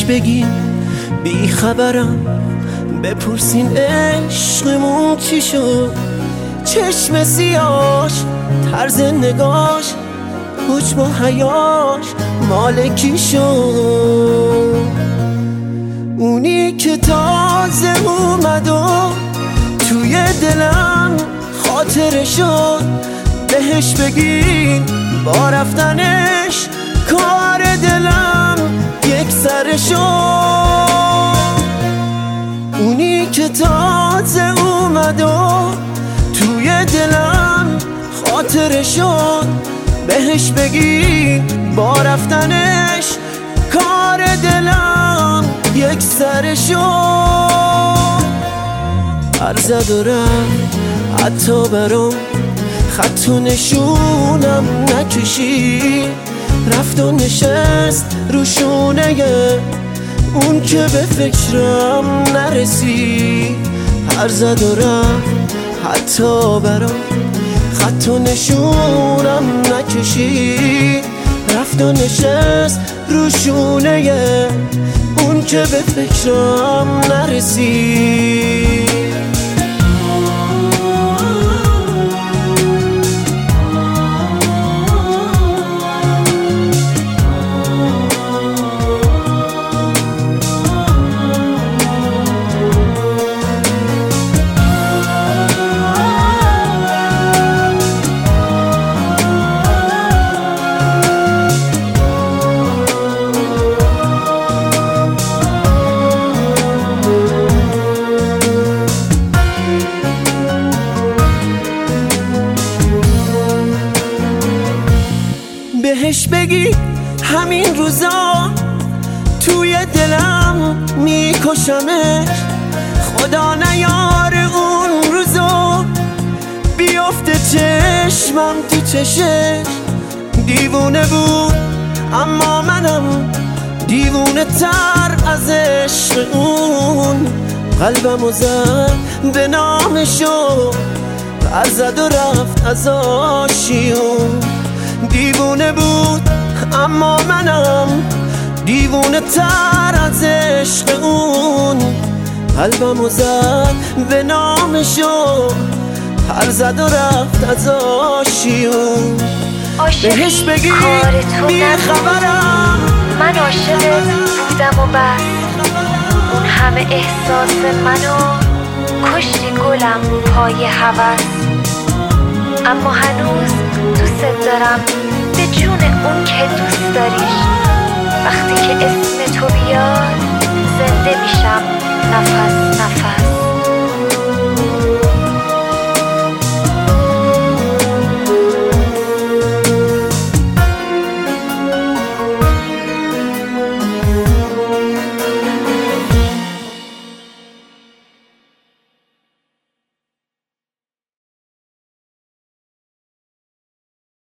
بگین بی خبرم، بپرسین عشقمون چی شد. چشم سیاش، طرز نگاش، حجم و حیاش مال کی شد. اونی که تازه اومد و توی دلم خاطره شد، بهش بگین با رفتنش کار دلم یک سره شد. اونی که تازه اومد و توی دلم خاطره شد، بهش بگین با رفتنش کار دلم یک سره شد. هر زد و رفت حتی برام خط و نشونم نکشید، رفت و نشست رو شونه اون که به فکرم نرسید. هر زد و رفت حتی برام خط و نشونم نکشید، رفت و نشست رو شونه اون که به فکرم نرسید. بهش بگی همین روزا توی دلم میکشمش، خدا نیاره اون روزا بیفته چشمم تو چشش. دیوونه بود اما منم دیوونه تر از عشق اون، قلبمو زد به نامشو پر زد و رفت از آشیون. دیوونه بود اما منم دیوونه تر از عشق اون، قلبمو زد به نامشو پر زد و رفت از آشیون. بهش بگی بی خبرم، من عاشقت بودم و بس، اون همه احساس منو کشتی گلم پای هوس. اما هنوز دوست دارم به جون اون که دوست داریش، وقتی که اسم تو بیاد زنده میشم نفس نفس.